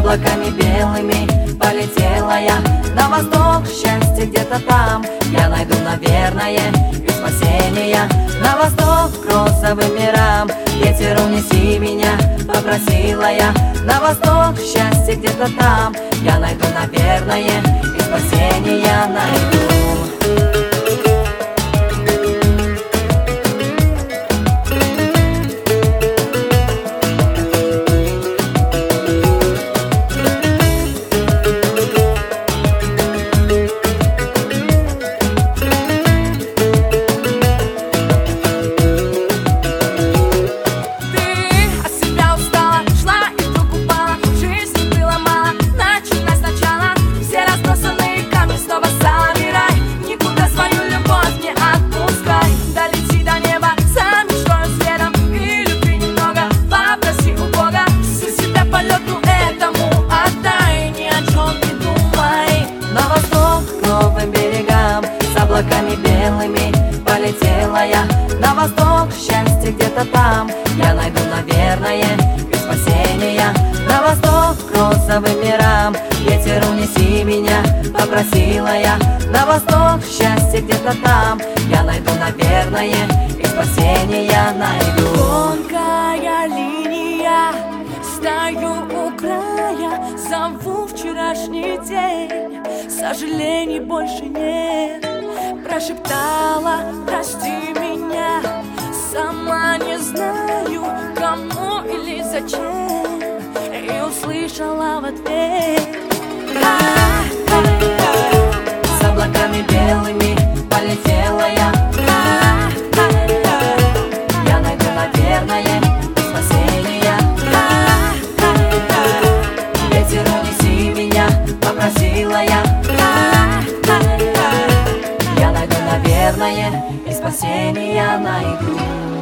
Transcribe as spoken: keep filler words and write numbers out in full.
облаками белыми полетела я на восток, счастье где-то там я найду, наверное, и спасения. На восток, к розовым мирам, ветер унеси меня, попросила я. На восток, счастье где-то там я найду, наверное, и спасения найду. Облаками белыми полетела я на восток, счастье где-то там я найду, наверное, и спасения. На восток, к розовым мирам, ветер унеси меня, попросила я. На восток, счастье где-то там я найду, наверное, и спасения найду. Тонкая линия, стою у края, зову вчерашний день, сожалений больше нет. Прошептала, прости меня, сама не знаю, кому или зачем, и услышала в ответ: с облаками белыми полетела я, я найду, наверное, спасения. Ветер унеси меня, попросила я, наверное, и спасения найду.